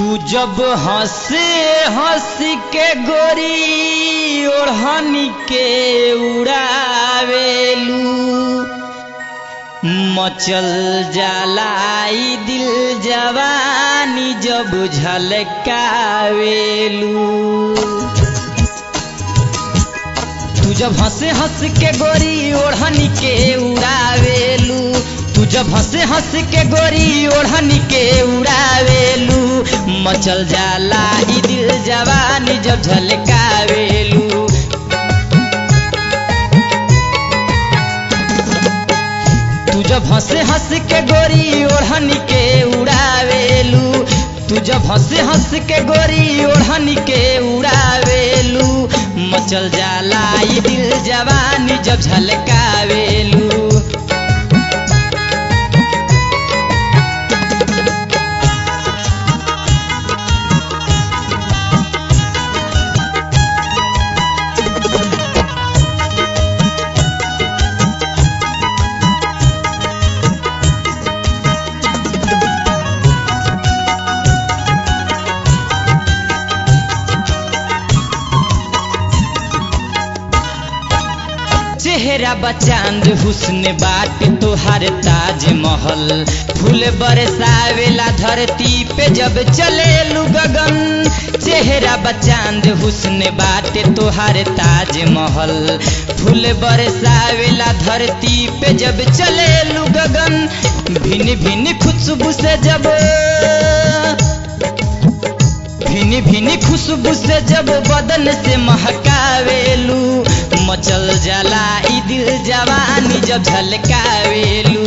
जब हंसे हंस के गोरी ओढ़नी के उड़ावेलू मचल जलाई दिल जवानी जब झलकावेलू। तू जब हंसे हंस के गोरी ओढ़नी के उड़ावेलू तू जब हंसे हंस के गोरी ओढ़नी के उड़ावेलू मचल जाला ई दिल जवानी जब झलकावेलू। तू जब हंसे हंस के गोरी ओढ़नी के उड़ावेलू तू जब हंसे हंस के गोरी ओढ़नी के उड़ावेलू मचल जाला ई दिल जवानी जब झलकावेलू। चेहरा बचांद हुस्न बाट तोहार ताजमहल फूल बरसावेला धरती पे जब चलेलू गगन। चेहरा बचांद हुस्न बाट तोहार ताजमहल फूल बरसावेला धरती पे जब चलेलू गगन। भिन्न भिन्न खुशबू से जब भिन्न भिन्न खुशबू से जब बदन से महकावेलू मचल जाला ई दिल जवानी जब झलकावेलू।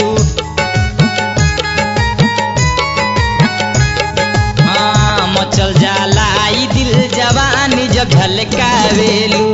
हाँ मचल जाला ई दिल जवानी जब झलकावेलू।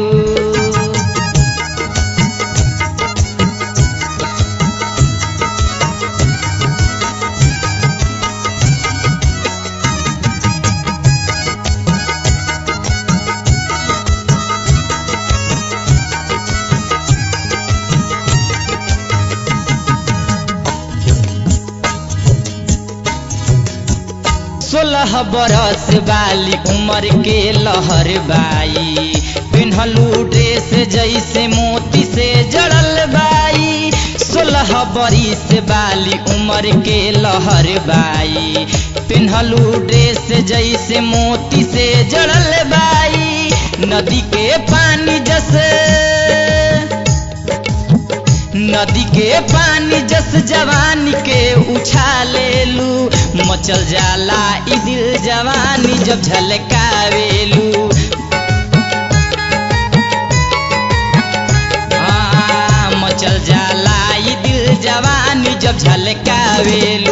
सोलह बरस वाली उम्र के लहर बाई पिन्हलू ड्रेस जैसे मोती से जड़ल बाई। 16 बरिस वाली उम्र के लहर बाई पिन्हलू ड्रेस जैसे मोती से जड़ल बाई। नदी के पानी जस जवानी के उछालेलू मचल जाला ई दिल जवानी जब झलकावेलू। हाँ मचल जाला ई दिल जवानी जब झलकावेलू।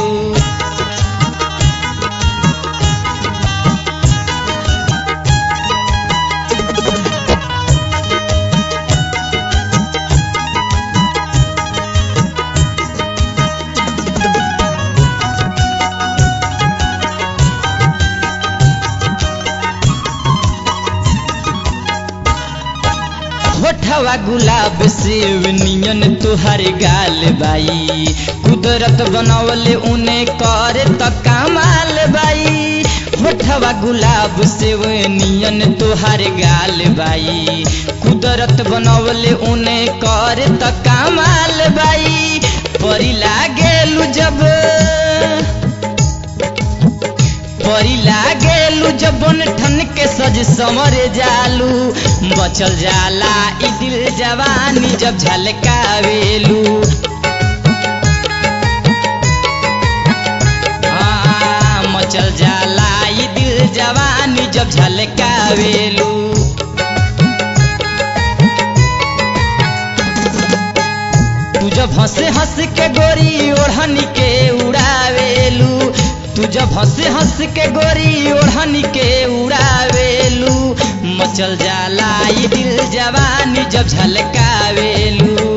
होठवा गुलाब सेव नियन तोहर गाल बाई कुदरत बनवले उने करे त कमाल बाई। होठवा गुलाब सेव नियन तोहर गाल बाई कुदरत बनवले उने करे त कमाल बाई। परी लागेलू जब बन ठन के सज समर जालू बचल जाला ई दिल जवानी जब झलकावेलू। हाँ मचल जाला ई दिल जवानी जब झलकावेलू। तू जब हंसे हंस के गोरी ओढ़नी के उड़ावेलू तू जब हंसे हंस के गोरी ओढ़नी के उड़ावेलू मचल जाला ई दिल जवानी जब झलकावेलू।